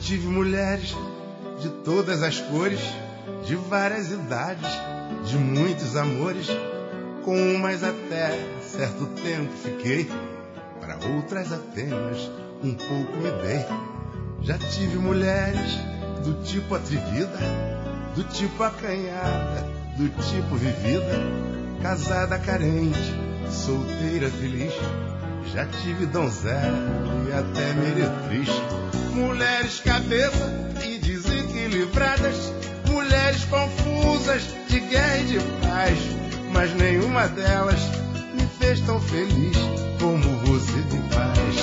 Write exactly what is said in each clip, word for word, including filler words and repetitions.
tive mulheres de todas as cores, de várias idades, de muitos amores. Com umas até certo tempo fiquei, para outras apenas um pouco me dei. Já tive mulheres do tipo atrevida, do tipo acanhada, do tipo vivida, casada carente, solteira feliz. Já tive donzela e até meretriz. Mulheres cabeça e desequilibradas, mulheres confusas de guerra e de paz, mas nenhuma delas me fez tão feliz como você me faz.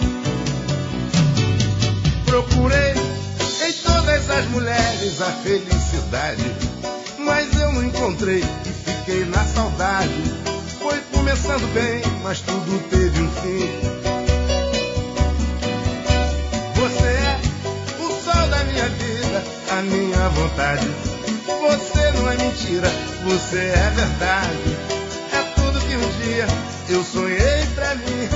Procurei em todas as mulheres a felicidade, mas eu não encontrei e fiquei na saudade. Foi começando bem, mas tudo teve um fim. Você é o sol da minha vida, a minha vontade. Você não é mentira, você é verdade. É tudo que um dia eu sonhei pra mim.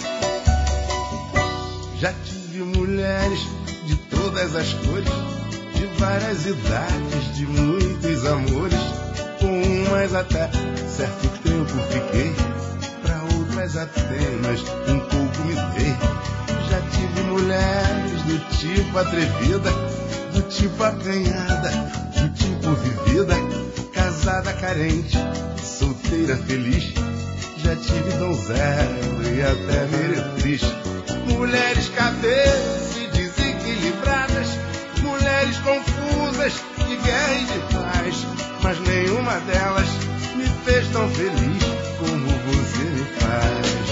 Já tive mulheres de todas as cores, de várias idades, de muitos amores. Com umas até certo tempo fiquei, pra outras apenas um pouco me dei. Já tive mulheres do tipo atrevida, do tipo acanhada, do tipo vivida, casada carente, solteira feliz. Já tive donzela e até meretriz. Mulheres cabeça e desequilibradas, mulheres confusas de guerra e de paz, mas nenhuma delas me fez tão feliz como você me faz.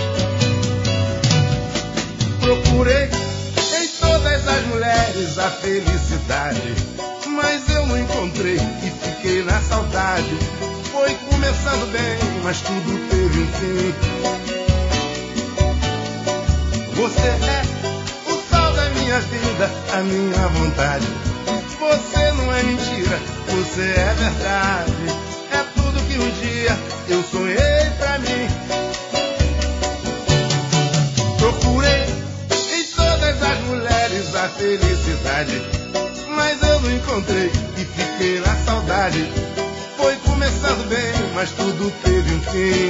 Procurei em todas as mulheres a felicidade, mas eu não encontrei e fiquei na saudade. Foi começando bem, mas tudo teve um fim. Você é o sol da minha vida, a minha vontade. Você não é mentira, você é verdade. É tudo que um dia eu sonhei pra mim. Procurei em todas as mulheres a felicidade, mas eu não encontrei e fiquei na saudade. Foi começando bem, mas tudo teve um fim.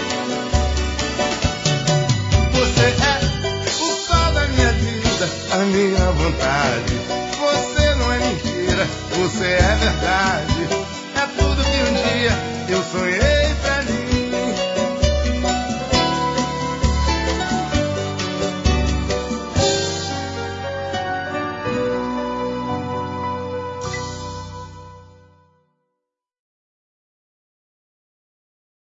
Você é o sol da minha vida, a minha vontade. Você não é mentira, você é verdade.